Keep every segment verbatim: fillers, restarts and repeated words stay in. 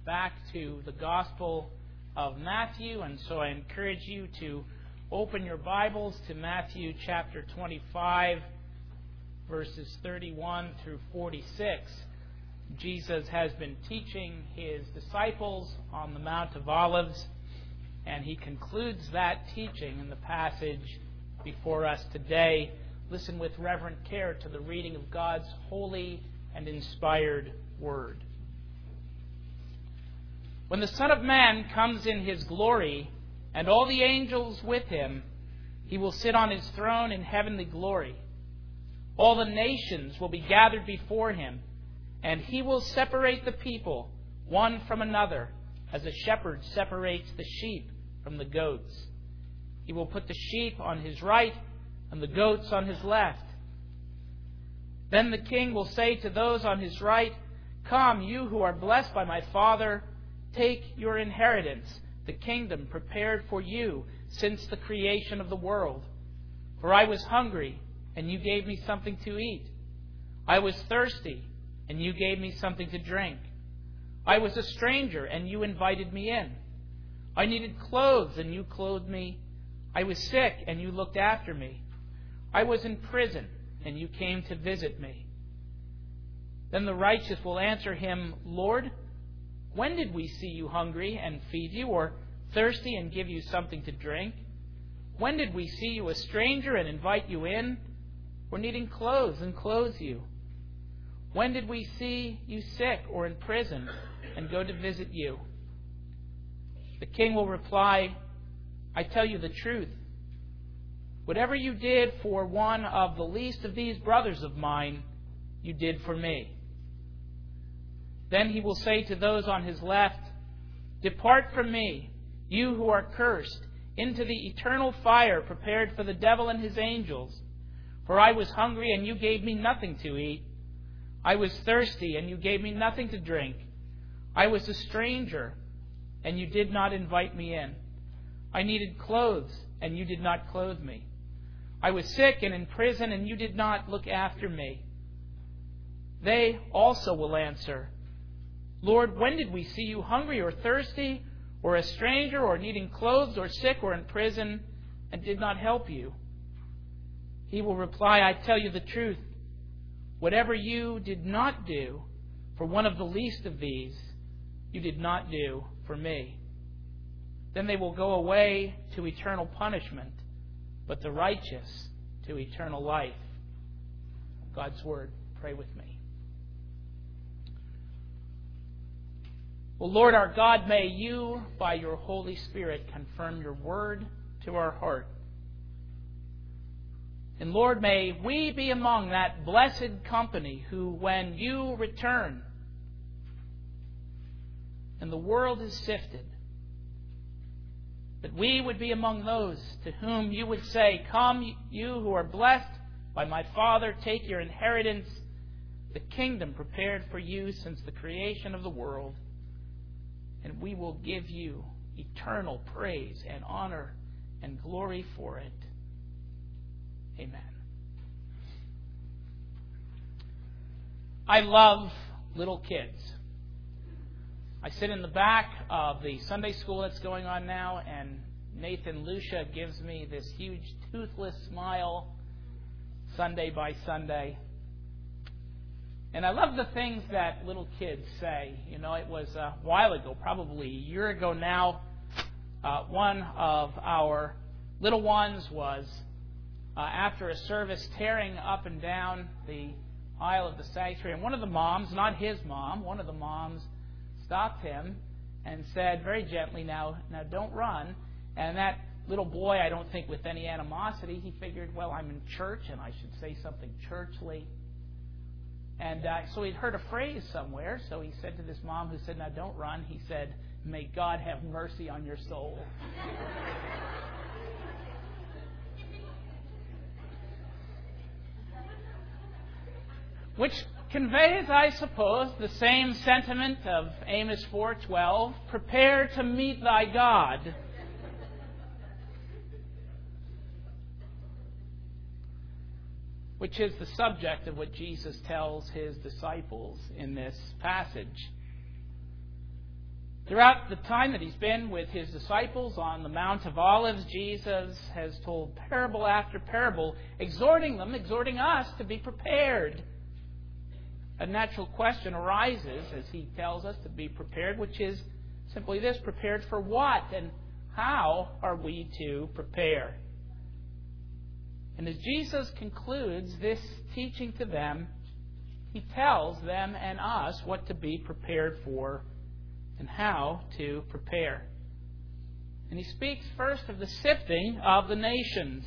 back to the Gospel of Matthew, and so I encourage you to open your Bibles to Matthew chapter twenty-five, verses thirty-one through forty-six. Jesus has been teaching his disciples on the Mount of Olives, and he concludes that teaching in the passage before us today. Listen with reverent care to the reading of God's holy and inspired Word. When the Son of Man comes in his glory, and all the angels with him, he will sit on his throne in heavenly glory. All the nations will be gathered before him, and he will separate the people one from another, as a shepherd separates the sheep from the goats. He will put the sheep on his right and the goats on his left. Then the king will say to those on his right, "Come, you who are blessed by my Father, take your inheritance, the kingdom prepared for you since the creation of the world. For I was hungry, and you gave me something to eat. I was thirsty, and you gave me something to drink. I was a stranger, and you invited me in. I needed clothes, and you clothed me. I was sick, and you looked after me. I was in prison, and you came to visit me." Then the righteous will answer him, "Lord, when did we see you hungry and feed you, or thirsty and give you something to drink? When did we see you a stranger and invite you in, or needing clothes and clothe you? When did we see you sick or in prison and go to visit you?" The king will reply, "I tell you the truth. Whatever you did for one of the least of these brothers of mine, you did for me." Then he will say to those on his left, "Depart from me, you who are cursed, into the eternal fire prepared for the devil and his angels. For I was hungry, and you gave me nothing to eat. I was thirsty, and you gave me nothing to drink. I was a stranger, and you did not invite me in. I needed clothes, and you did not clothe me. I was sick and in prison, and you did not look after me." They also will answer, "Lord, when did we see you hungry or thirsty, or a stranger, or needing clothes, or sick, or in prison, and did not help you?" He will reply, "I tell you the truth. Whatever you did not do for one of the least of these, you did not do for me." Then they will go away to eternal punishment, but the righteous to eternal life. God's Word. Pray with me. Well, Lord our God, may you, by your Holy Spirit, confirm your word to our heart. And Lord, may we be among that blessed company who, when you return and the world is sifted, that we would be among those to whom you would say, "Come, you who are blessed by my Father, take your inheritance, the kingdom prepared for you since the creation of the world. And we will give you eternal praise and honor and glory for it." Amen. I love little kids. I sit in the back of the Sunday school that's going on now, and Nathan Lucia gives me this huge toothless smile Sunday by Sunday. And I love the things that little kids say. You know, it was a while ago, probably a year ago now, uh, one of our little ones was, uh, after a service, tearing up and down the aisle of the sanctuary. And one of the moms, not his mom, one of the moms stopped him and said very gently, now, now don't run. And that little boy, I don't think with any animosity, he figured, well, I'm in church and I should say something churchly. And uh, so he'd heard a phrase somewhere, so he said to this mom who said, "Now don't run," he said, "May God have mercy on your soul." Which conveys, I suppose, the same sentiment of Amos four twelve, "Prepare to meet thy God." which is the subject of what Jesus tells his disciples in this passage. Throughout the time that he's been with his disciples on the Mount of Olives, Jesus has told parable after parable, exhorting them, exhorting us to be prepared. A natural question arises as he tells us to be prepared, which is simply this: prepared for what? And how are we to prepare? And as Jesus concludes this teaching to them, he tells them and us what to be prepared for and how to prepare. And he speaks first of the sifting of the nations.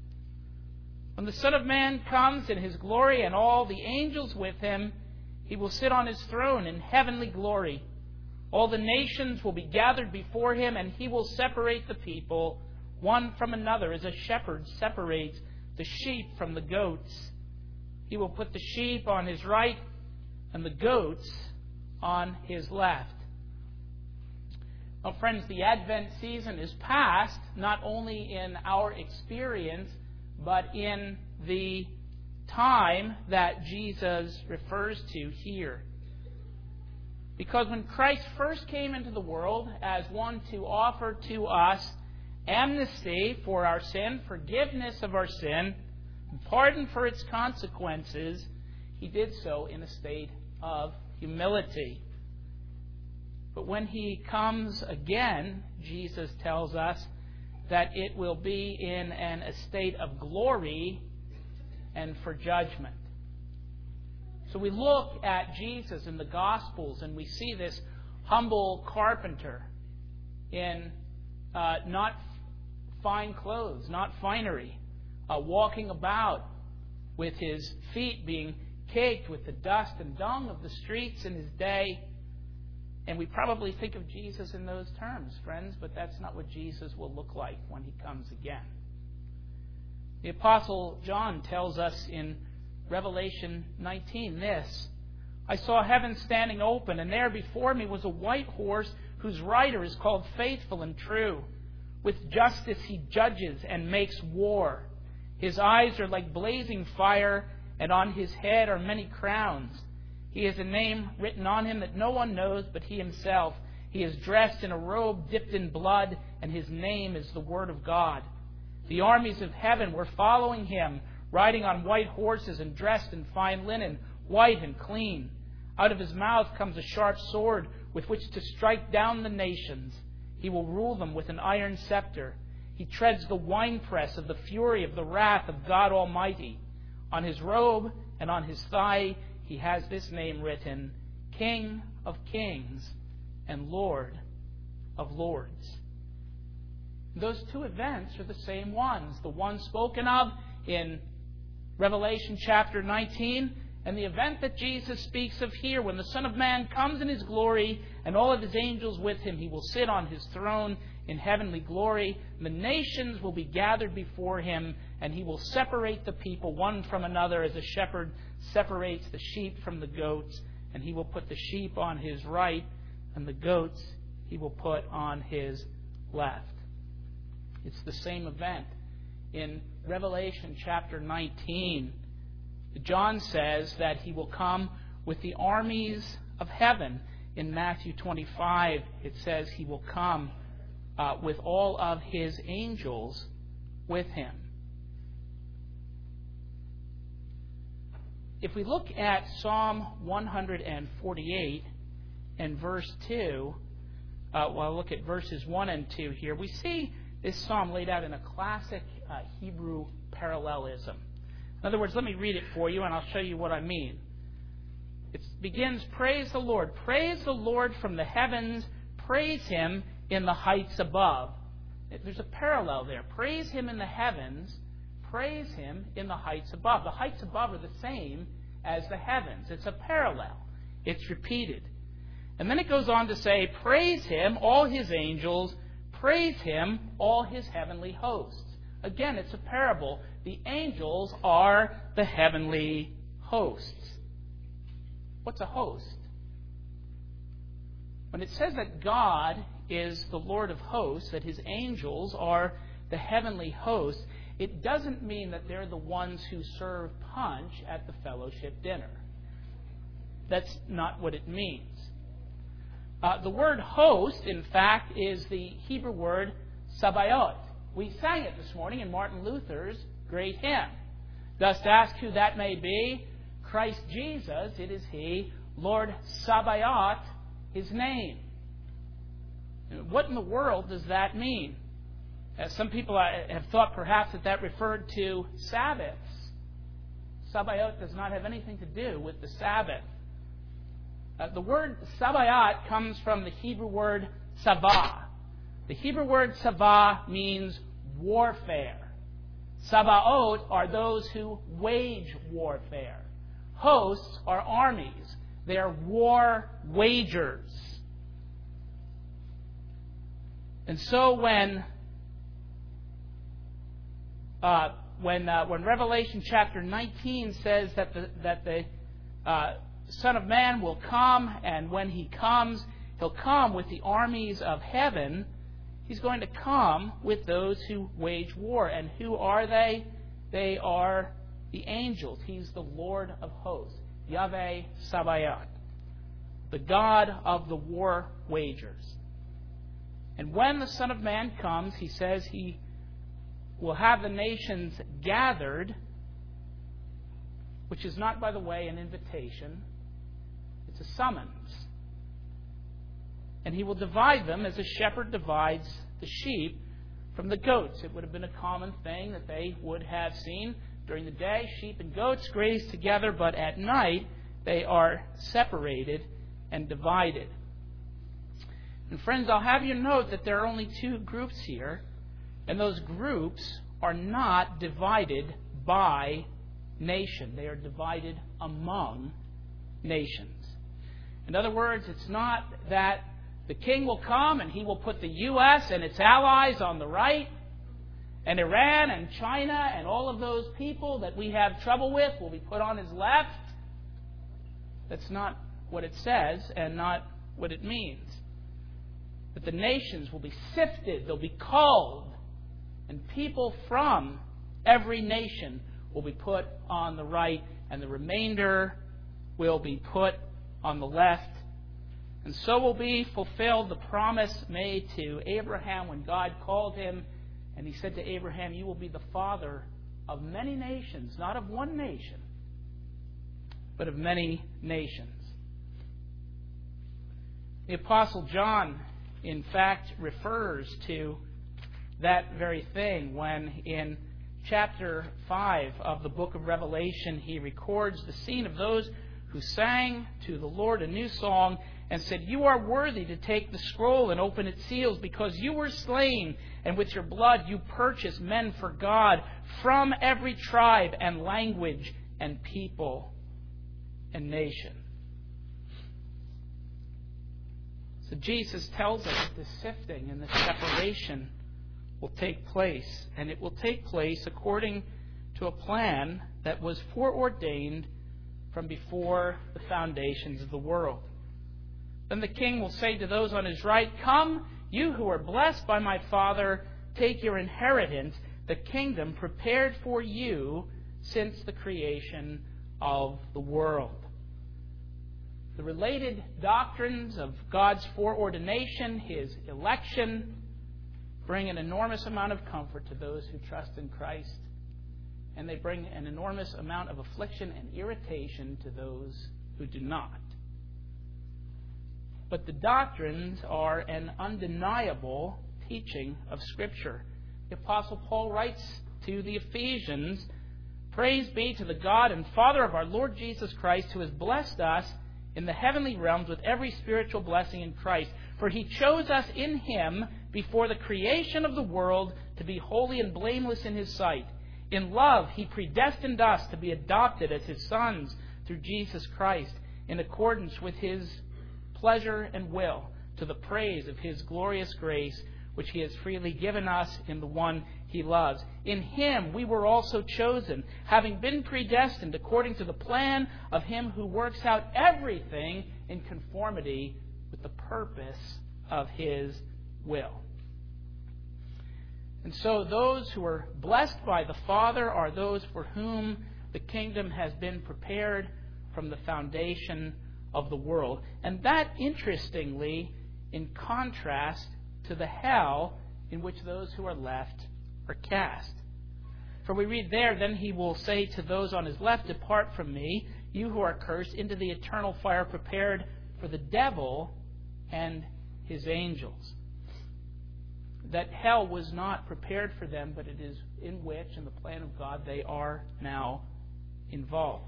When the Son of Man comes in his glory and all the angels with him, he will sit on his throne in heavenly glory. All the nations will be gathered before him, and he will separate the people one from another as a shepherd separates the sheep from the goats. He will put the sheep on his right and the goats on his left. Now, friends, the Advent season is past, not only in our experience, but in the time that Jesus refers to here. Because when Christ first came into the world as one to offer to us amnesty for our sin, forgiveness of our sin, and pardon for its consequences, he did so in a state of humility. But when he comes again, Jesus tells us that it will be in an estate of glory and for judgment. So we look at Jesus in the Gospels and we see this humble carpenter in uh, not fine clothes, not finery, uh, walking about with his feet being caked with the dust and dung of the streets in his day. And we probably think of Jesus in those terms, friends, but that's not what Jesus will look like when he comes again. The Apostle John tells us in Revelation nineteen this: I saw heaven standing open, and there before me was a white horse whose rider is called Faithful and True. With justice he judges and makes war. His eyes are like blazing fire, and on his head are many crowns. He has a name written on him that no one knows but he himself. He is dressed in a robe dipped in blood, and his name is the Word of God. The armies of heaven were following him, riding on white horses and dressed in fine linen, white and clean. Out of his mouth comes a sharp sword with which to strike down the nations. He will rule them with an iron scepter. He treads the winepress of the fury of the wrath of God Almighty. On his robe and on his thigh he has this name written: King of Kings and Lord of Lords. Those two events are the same ones. The one spoken of in Revelation chapter nineteen, and the event that Jesus speaks of here, when the Son of Man comes in his glory and all of his angels with him, he will sit on his throne in heavenly glory. The nations will be gathered before him, and he will separate the people one from another as a shepherd separates the sheep from the goats, and he will put the sheep on his right and the goats he will put on his left. It's the same event. In Revelation chapter nineteen, John says that he will come with the armies of heaven. In Matthew twenty-five, it says he will come uh, with all of his angels with him. If we look at Psalm one forty-eight and verse two, uh, well, I'll look at verses one and two here, we see this psalm laid out in a classic uh, Hebrew parallelism. In other words, let me read it for you and I'll show you what I mean. It begins, Praise the Lord. Praise the Lord from the heavens. Praise him in the heights above. There's a parallel there. Praise him in the heavens. Praise him in the heights above. The heights above are the same as the heavens. It's a parallel. It's repeated. And then it goes on to say, Praise him, all his angels. Praise him, all his heavenly hosts. Again, it's a parable. The angels are the heavenly hosts. What's a host? When it says that God is the Lord of hosts, that his angels are the heavenly hosts, it doesn't mean that they're the ones who serve punch at the fellowship dinner. That's not what it means. Uh, the word host, in fact, is the Hebrew word sabaoth. We sang it this morning in Martin Luther's great hymn. Dost ask who that may be? Christ Jesus, it is He. Lord Sabaoth, His name. What in the world does that mean? Uh, some people have thought perhaps that that referred to Sabbaths. Sabaoth does not have anything to do with the Sabbath. Uh, the word Sabaoth comes from the Hebrew word savah. The Hebrew word savah means warfare. Sabaoth are those who wage warfare. Hosts are armies. They are war wagers. And so when uh, when uh, when Revelation chapter nineteen says that the that the uh, Son of Man will come, and when He comes, He'll come with the armies of heaven. He's going to come with those who wage war. And who are they? They are the angels. He's the Lord of hosts, Yahweh Sabaoth, the God of the war wagers. And when the Son of Man comes, He says He will have the nations gathered, which is not, by the way, an invitation. It's a summons. And He will divide them as a shepherd divides the sheep from the goats. It would have been a common thing that they would have seen. During the day, sheep and goats graze together, but at night they are separated and divided. And friends, I'll have you note that there are only two groups here, and those groups are not divided by nation. They are divided among nations. In other words, it's not that the king will come and he will put the U S and its allies on the right, and Iran and China and all of those people that we have trouble with will be put on his left. That's not what it says and not what it means. But the nations will be sifted, they'll be culled, and people from every nation will be put on the right, and the remainder will be put on the left. And so will be fulfilled the promise made to Abraham when God called him, and He said to Abraham, "You will be the father of many nations," not of one nation, but of many nations. The Apostle John, in fact, refers to that very thing when in chapter five of the book of Revelation he records the scene of those who sang to the Lord a new song and said, "You are worthy to take the scroll and open its seals, because you were slain, and with your blood you purchased men for God from every tribe and language and people and nation." So Jesus tells us that the sifting and the separation will take place, and it will take place according to a plan that was foreordained from before the foundations of the world. Then the king will say to those on his right, "Come, you who are blessed by my Father, take your inheritance, the kingdom prepared for you since the creation of the world." The related doctrines of God's foreordination, His election, bring an enormous amount of comfort to those who trust in Christ, and they bring an enormous amount of affliction and irritation to those who do not. But the doctrines are an undeniable teaching of Scripture. The Apostle Paul writes to the Ephesians, "Praise be to the God and Father of our Lord Jesus Christ, who has blessed us in the heavenly realms with every spiritual blessing in Christ. For He chose us in Him before the creation of the world to be holy and blameless in His sight. In love, He predestined us to be adopted as His sons through Jesus Christ, in accordance with His pleasure and will, to the praise of His glorious grace, which He has freely given us in the one He loves. In Him we were also chosen, having been predestined according to the plan of Him who works out everything in conformity with the purpose of His will." And so those who are blessed by the Father are those for whom the kingdom has been prepared from the foundation of the world. And that, interestingly, in contrast to the hell in which those who are left are cast. For we read there, then he will say to those on his left, depart from me, you who are cursed, into the eternal fire prepared for the devil and his angels. That hell was not prepared for them, but it is in which, in the plan of God, they are now involved.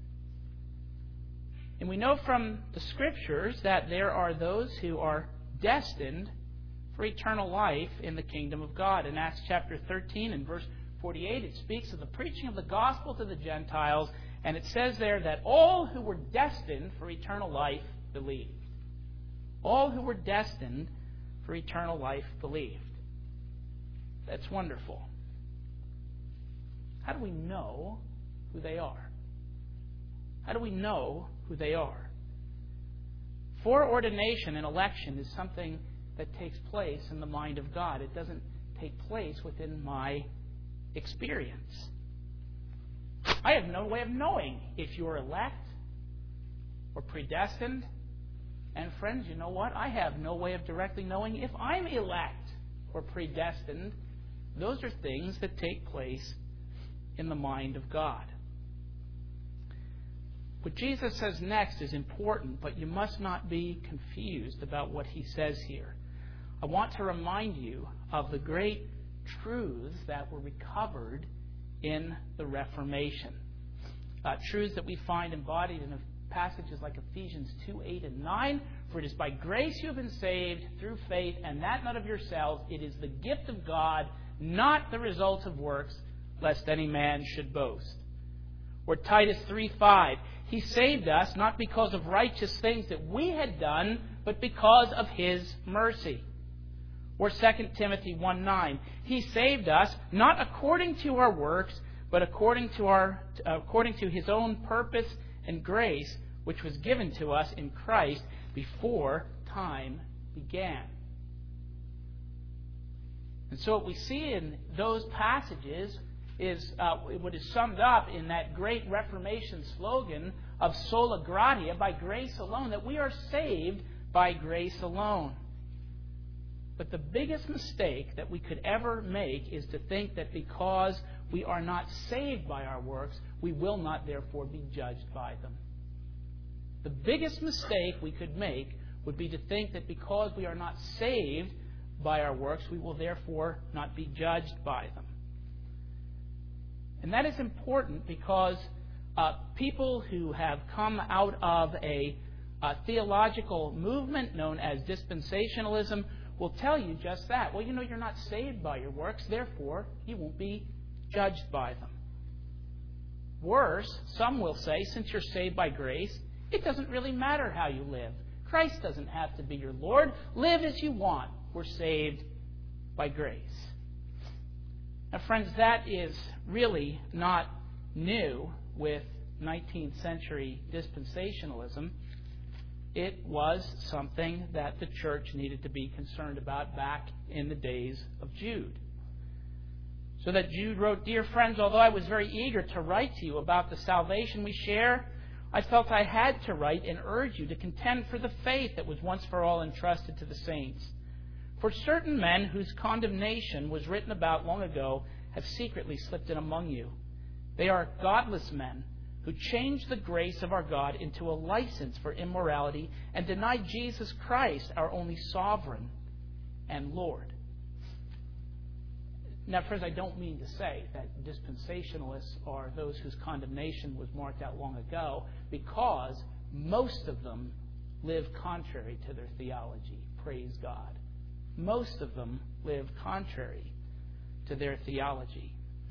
And we know from the Scriptures that there are those who are destined for eternal life in the kingdom of God. In Acts chapter thirteen and verse forty-eight, it speaks of the preaching of the gospel to the Gentiles, and it says there that all who were destined for eternal life believed. All who were destined for eternal life believed. That's wonderful. How do we know who they are? How do we know who they are? Foreordination and election is something that takes place in the mind of God. It doesn't take place within my experience. I have no way of knowing if you're elect or predestined. And friends, you know what? I have no way of directly knowing if I'm elect or predestined. Those are things that take place in the mind of God. What Jesus says next is important, but you must not be confused about what he says here. I want to remind you of the great truths that were recovered in the Reformation. Uh, truths that we find embodied in passages like Ephesians two, eight, and nine. For it is by grace you have been saved through faith, and that not of yourselves. It is the gift of God, not the result of works, lest any man should boast. Or Titus three, five. He saved us not because of righteous things that we had done, but because of his mercy. Or Second Timothy one, nine. He saved us not according to our works, but according to our according to his own purpose and grace, which was given to us in Christ before time began. And so what we see in those passages is uh, what is summed up in that great Reformation slogan of sola gratia, by grace alone, that we are saved by grace alone. But the biggest mistake that we could ever make is to think that because we are not saved by our works, we will not therefore be judged by them. The biggest mistake we could make would be to think that because we are not saved by our works, we will therefore not be judged by them. And that is important because uh, people who have come out of a, a theological movement known as dispensationalism will tell you just that. Well, you know, you're not saved by your works, therefore you won't be judged by them. Worse, some will say, since you're saved by grace, it doesn't really matter how you live. Christ doesn't have to be your Lord. Live as you want. We're saved by grace. Now, friends, that is really not new with nineteenth century dispensationalism. It was something that the church needed to be concerned about back in the days of Jude. So that Jude wrote, "Dear friends, although I was very eager to write to you about the salvation we share, I felt I had to write and urge you to contend for the faith that was once for all entrusted to the saints. For certain men whose condemnation was written about long ago have secretly slipped in among you. They are godless men who changed the grace of our God into a license for immorality and denied Jesus Christ, our only sovereign and Lord." Now, friends, I don't mean to say that dispensationalists are those whose condemnation was marked out long ago, because most of them live contrary to their theology. Praise God. Most of them live contrary to their theology.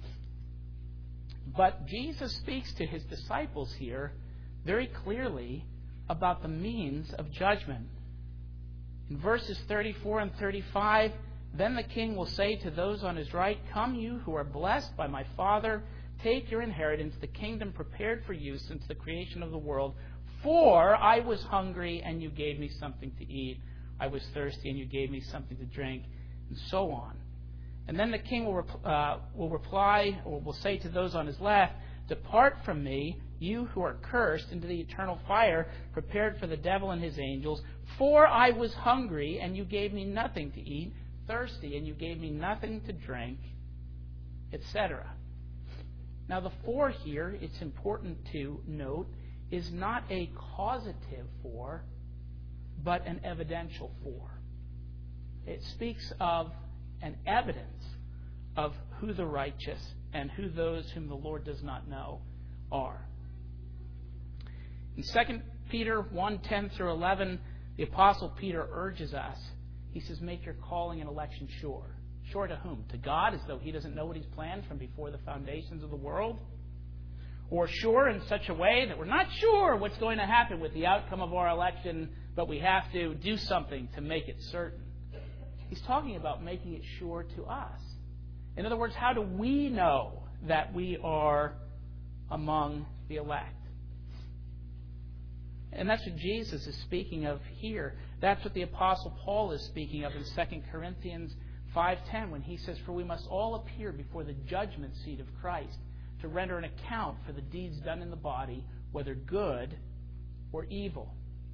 But Jesus speaks to his disciples here very clearly about the means of judgment. In verses thirty-four and thirty-five, "Then the king will say to those on his right, 'Come, you who are blessed by my Father, take your inheritance, the kingdom prepared for you since the creation of the world. For I was hungry, and you gave me something to eat. I was thirsty, and you gave me something to drink,' and so on. And then the king will, uh, will reply, or will say to those on his left, 'Depart from me, you who are cursed, into the eternal fire prepared for the devil and his angels. For I was hungry, and you gave me nothing to eat, thirsty, and you gave me nothing to drink, et cetera. Now, the for here, it's important to note, is not a causative for, but an evidential for. It speaks of an evidence of who the righteous and who those whom the Lord does not know are. In Second Peter one, ten through eleven, the Apostle Peter urges us. He says, make your calling and election sure. Sure to whom? To God, as though He doesn't know what He's planned from before the foundations of the world? Or sure in such a way that we're not sure what's going to happen with the outcome of our election, but we have to do something to make it certain. He's talking about making it sure to us. In other words, how do we know that we are among the elect? And that's what Jesus is speaking of here. That's what the Apostle Paul is speaking of in Second Corinthians five ten, when he says, for we must all appear before the judgment seat of Christ to render an account for the deeds done in the body, whether good or evil.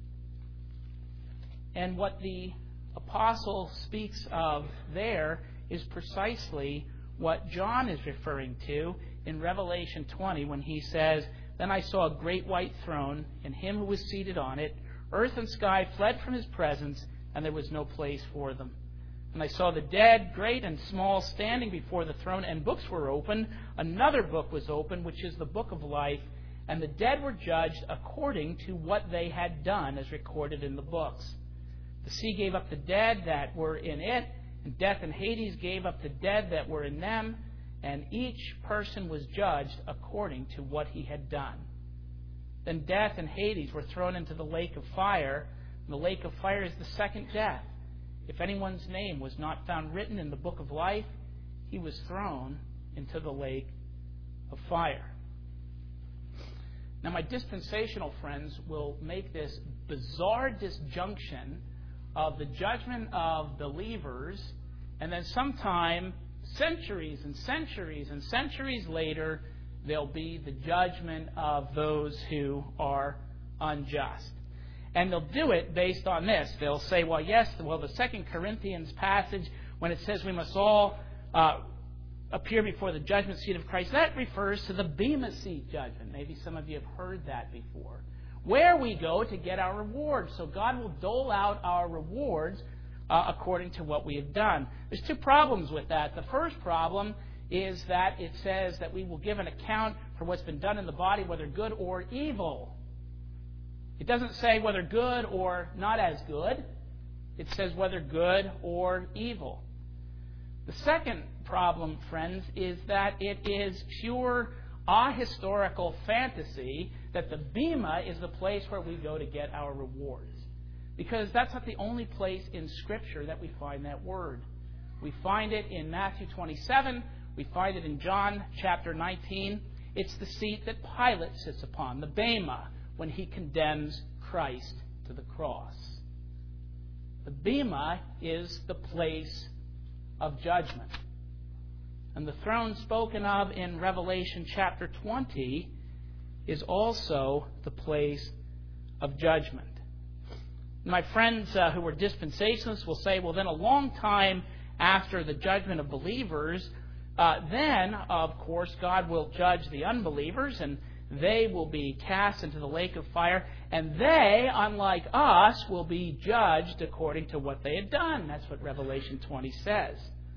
And what the Apostle speaks of there is precisely what John is referring to in Revelation twenty when he says, then I saw a great white throne, and Him who was seated on it. Earth and sky fled from His presence, and there was no place for them. And I saw the dead, great and small, standing before the throne, and books were opened. Another book was opened, which is the book of life. And the dead were judged according to what they had done, as recorded in the books. The sea gave up the dead that were in it, and death and Hades gave up the dead that were in them, and each person was judged according to what he had done. Then death and Hades were thrown into the lake of fire. And the lake of fire is the second death. If anyone's name was not found written in the book of life, he was thrown into the lake of fire. Now, my dispensational friends will make this bizarre disjunction of the judgment of believers, and then sometime, centuries and centuries and centuries later, there'll be the judgment of those who are unjust. And they'll do it based on this. They'll say, well, yes, well, the Second Corinthians passage, when it says we must all uh, appear before the judgment seat of Christ, that refers to the Bema Seat judgment. Maybe some of you have heard that before. Where we go to get our rewards. So God will dole out our rewards uh, according to what we have done. There's two problems with that. The first problem is that it says that we will give an account for what's been done in the body, whether good or evil. It doesn't say whether good or not as good. It says whether good or evil. The second problem, friends, is that it is pure ahistorical fantasy that the Bema is the place where we go to get our rewards. Because that's not the only place in Scripture that we find that word. We find it in Matthew twenty-seven. We find it in John chapter nineteen. It's the seat that Pilate sits upon, the Bema, when he condemns Christ to the cross. The Bema is the place of judgment. And the throne spoken of in Revelation chapter twenty is also the place of judgment. My friends uh, who are dispensationalists will say, well, then a long time after the judgment of believers, uh, then, of course, God will judge the unbelievers, and they will be cast into the lake of fire, and they, unlike us, will be judged according to what they had done. That's what Revelation twenty says.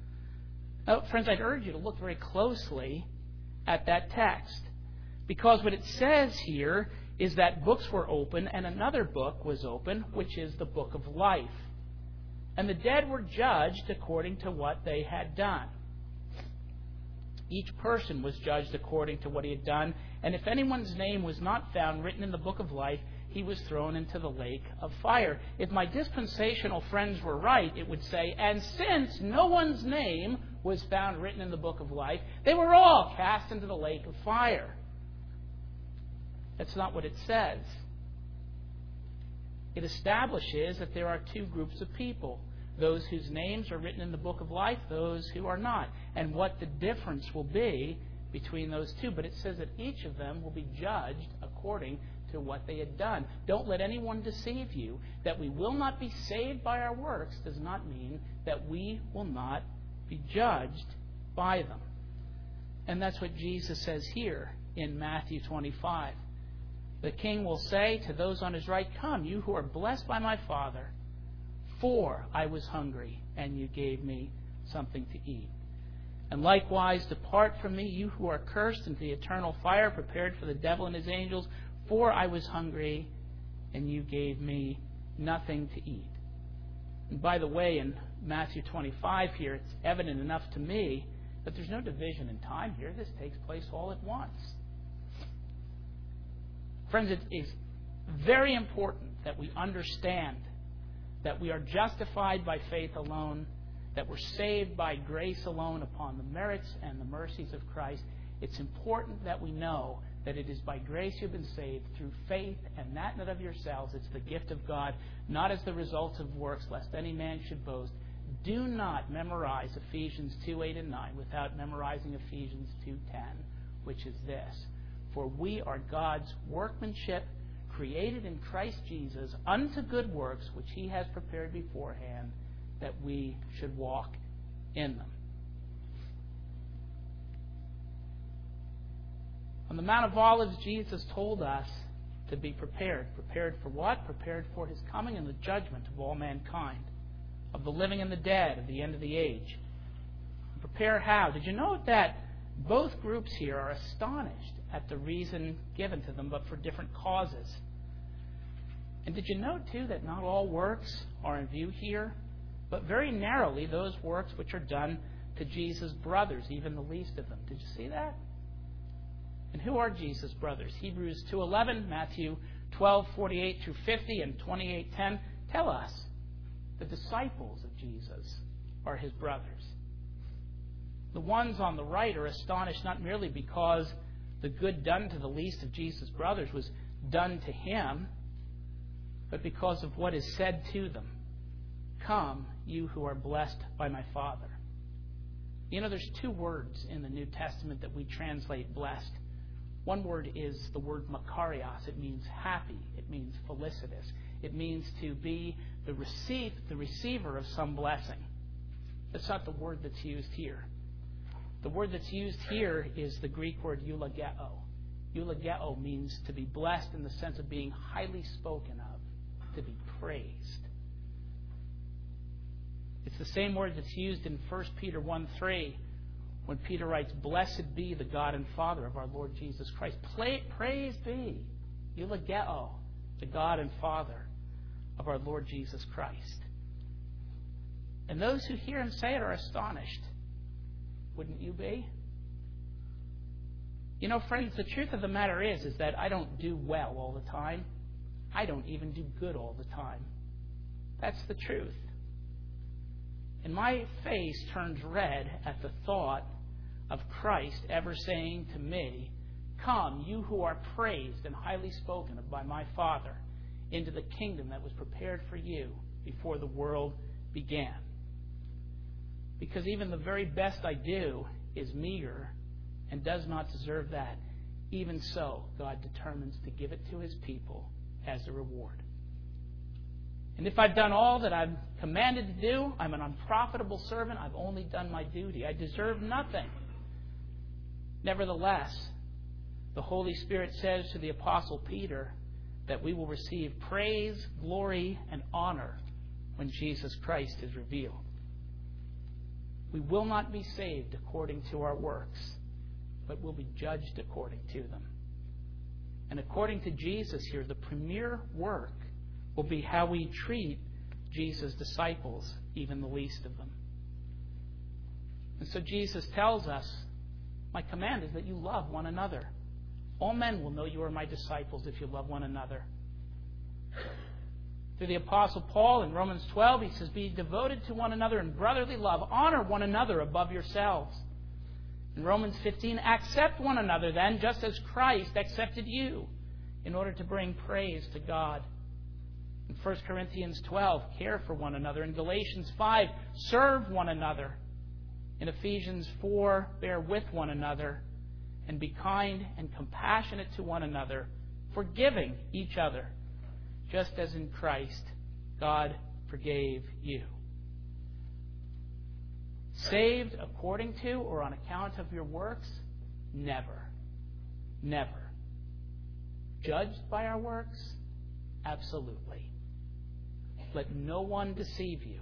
Now, friends, I'd urge you to look very closely at that text, because what it says here is that books were open, and another book was open, which is the book of life. And the dead were judged according to what they had done. Each person was judged according to what he had done, and if anyone's name was not found written in the book of life, he was thrown into the lake of fire. If my dispensational friends were right, it would say, and since no one's name was found written in the book of life, they were all cast into the lake of fire. That's not what it says. It establishes that there are two groups of people. Those whose names are written in the book of life, those who are not. And what the difference will be between those two. But it says that each of them will be judged according to what they had done. Don't let anyone deceive you. That we will not be saved by our works does not mean that we will not be judged by them. And that's what Jesus says here in Matthew twenty-five. The king will say to those on his right, "Come, you who are blessed by my Father, for I was hungry, and you gave me something to eat. And likewise, depart from me, you who are cursed, into the eternal fire prepared for the devil and his angels, for I was hungry, and you gave me nothing to eat." And by the way, in Matthew twenty-five here, it's evident enough to me that there's no division in time here. This takes place all at once. Friends, it is very important that we understand that we are justified by faith alone, that we're saved by grace alone upon the merits and the mercies of Christ. It's important that we know that it is by grace you've been saved through faith, and that not of yourselves. It's the gift of God, not as the result of works, lest any man should boast. Do not memorize Ephesians two, eight, and nine without memorizing Ephesians two, ten, which is this: "For we are God's workmanship, created in Christ Jesus unto good works, which he has prepared beforehand, that we should walk in them." On the Mount of Olives, Jesus told us to be prepared. Prepared for what? Prepared for his coming and the judgment of all mankind, of the living and the dead, of the end of the age. Prepare how? Did you note that both groups here are astonished at the reason given to them, but for different causes? And did you note, too, that not all works are in view here, but very narrowly those works which are done to Jesus' brothers, even the least of them? Did you see that? And who are Jesus' brothers? Hebrews two eleven, Matthew twelve forty-eight through fifty, and twenty-eight ten tell us the disciples of Jesus are his brothers. The ones on the right are astonished not merely because the good done to the least of Jesus' brothers was done to him, but because of what is said to them. "Come, you who are blessed by my Father." You know, there's two words in the New Testament that we translate blessed. One word is the word makarios. It means happy. It means felicitous. It means to be the receive, the receiver of some blessing. That's not the word that's used here. The word that's used here is the Greek word eulogeo. Eulogeo means to be blessed in the sense of being highly spoken of, to be praised. It's the same word that's used in First Peter one three when Peter writes, "Blessed be the God and Father of our Lord Jesus Christ." Praise be, eulogeo, the God and Father of our Lord Jesus Christ. And those who hear him say it are astonished. Wouldn't you be? You know, friends, the truth of the matter is, is that I don't do well all the time. I don't even do good all the time. That's the truth. And my face turns red at the thought of Christ ever saying to me, "Come, you who are praised and highly spoken of by my Father, into the kingdom that was prepared for you before the world began." Because even the very best I do is meager and does not deserve that. Even so, God determines to give it to his people as a reward. And if I've done all that I'm commanded to do, I'm an unprofitable servant. I've only done my duty. I deserve nothing. Nevertheless, the Holy Spirit says to the Apostle Peter that we will receive praise, glory, and honor when Jesus Christ is revealed. We will not be saved according to our works, but will be judged according to them. And according to Jesus here, the premier work will be how we treat Jesus' disciples, even the least of them. And so Jesus tells us, "My command is that you love one another. All men will know you are my disciples if you love one another." Through the Apostle Paul in Romans twelve, he says, "Be devoted to one another in brotherly love. Honor one another above yourselves." In Romans fifteen, "Accept one another then, just as Christ accepted you, in order to bring praise to God." In First Corinthians twelve, "Care for one another." In Galatians five, "Serve one another." In Ephesians four, "Bear with one another." and be kind and compassionate to one another, forgiving each other, just as in Christ God forgave you. Saved according to or on account of your works? Never. Never. Judged by our works? Absolutely. Let no one deceive you.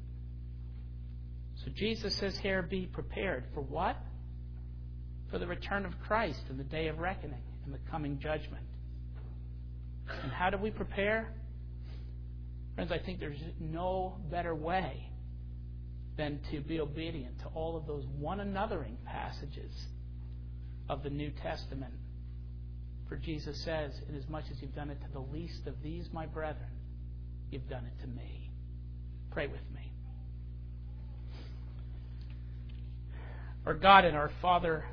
So Jesus says here, be prepared. For what? For the return of Christ and the day of reckoning and the coming judgment. And how do we prepare? Friends, I think there's no better way than to be obedient to all of those one anothering passages of the New Testament. For Jesus says, inasmuch as you've done it to the least of these, my brethren, you've done it to me. Pray with me. Our God and our Father,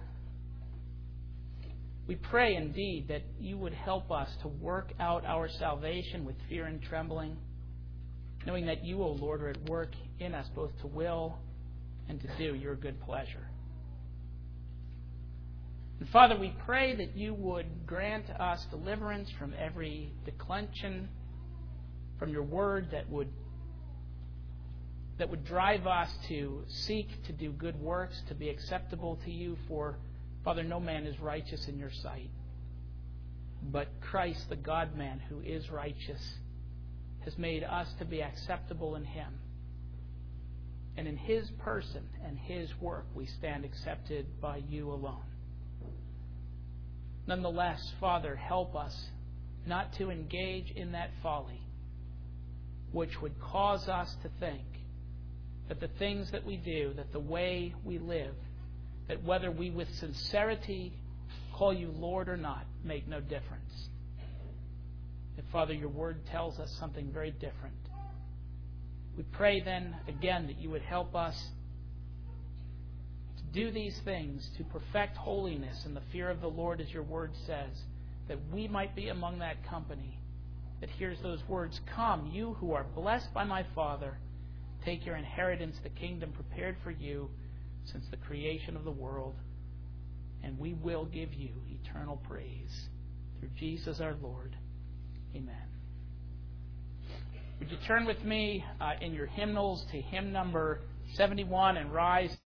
we pray indeed that you would help us to work out our salvation with fear and trembling, knowing that you, O Lord, are at work in us both to will and to do your good pleasure. And Father, we pray that you would grant us deliverance from every declension from your word that would that would drive us to seek to do good works, to be acceptable to you. For, Father, no man is righteous in your sight, but Christ, the God-man who is righteous, has made us to be acceptable in him. And in his person and his work we stand accepted by you alone. Nonetheless, Father, help us not to engage in that folly which would cause us to think that the things that we do, that the way we live, that whether we with sincerity call you Lord or not, make no difference. And Father, your word tells us something very different. We pray then again that you would help us to do these things, to perfect holiness and the fear of the Lord, as your word says, that we might be among that company that hears those words, come, you who are blessed by my Father, take your inheritance, the kingdom prepared for you since the creation of the world, and we will give you eternal praise through Jesus our Lord. Amen. Would you turn with me uh, in your hymnals to hymn number seventy-one and rise?